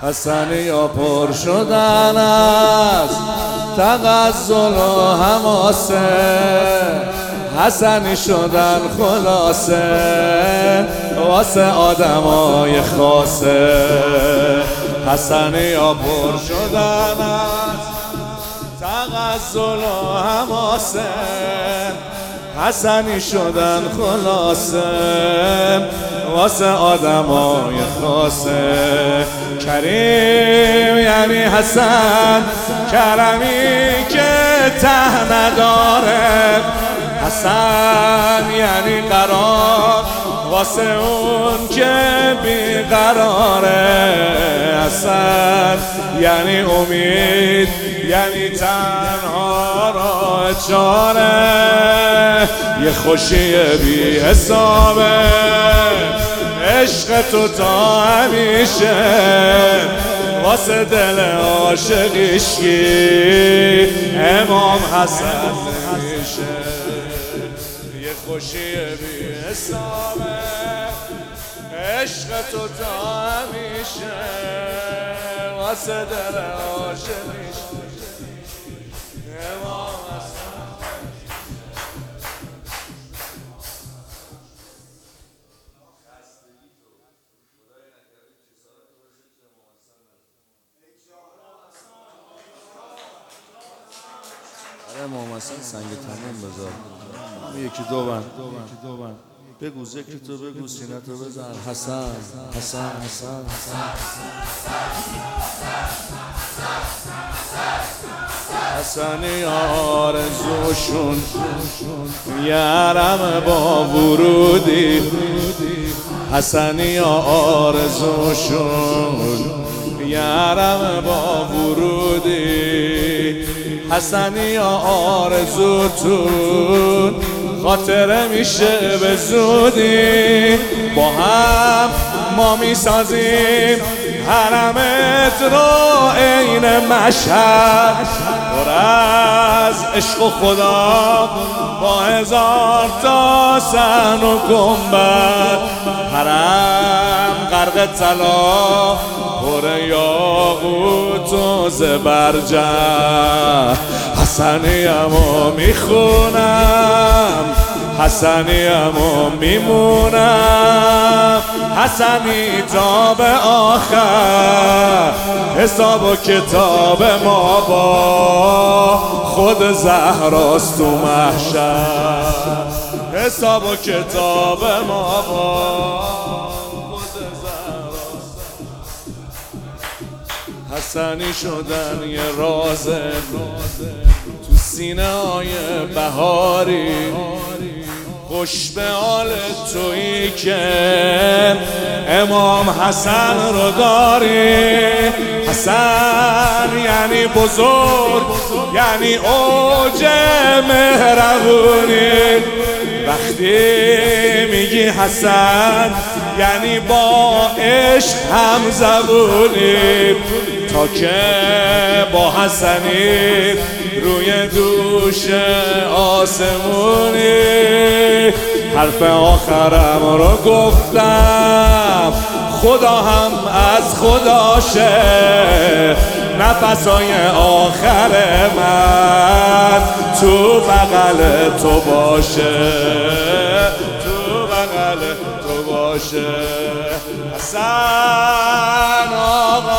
حسنیا پر شدن از تغزل و حماسه، حسنی شدن خلاصه واسه آدمای خاصه. حسنیا پر شدن از تغزل و حماسه، حسنی شدن خلاصه واسه آدمای خاصه. کریم یعنی حسن، کرمی که ته نداره. حسن یعنی قرار واسه اون که بیقراره. حسن یعنی امید، یعنی تنها راه چاره. یه خوشی بی حسابه عشق تو تا همیشه، واسه دل عاشقیشکی امام حسن میشه. یه خوشی بی حسابه عشق تو تا همیشه، واسه دل عاشقیشکی امام حسن. امام حسن سنگ تمام بذار، یکی دو بند بگو ذکر تو، بگو سینه تو بزن. حسن حسن حسن حسنی آرزوشون یارم با ورودی. حسنی آرزوشون یارم با ورودی. حسنی آرزوتون خاطره میشه به زودی. با هم ما میسازیم حرمت رو عین مشهد، پر از عشق و خدا با 1000 تا صحن و گنبد. حرم غرق طلا پر یاقوت و زبرجد. حسنیمو میخونم، حسنیمو میمونم. حسنی تا به آخر حساب و کتاب ما با خود زهراست تو محشر. حساب و کتاب ما با خود زهراست. حسنی شدن یه رازه تو سینه های بهاری. خوش به حال تویی که امام حسن رو داری. حسن یعنی بزرگ، یعنی اوج مهربونی. وقتی میگی حسن یعنی با عشق هم زبونی. تا که با حسنی روی دوش آسمونی. حرف آخرم رو گفتم، خدا هم از خداشه. نفسای آخر من تو بغل تو باشه، تو بغل تو باشه. حسن آقا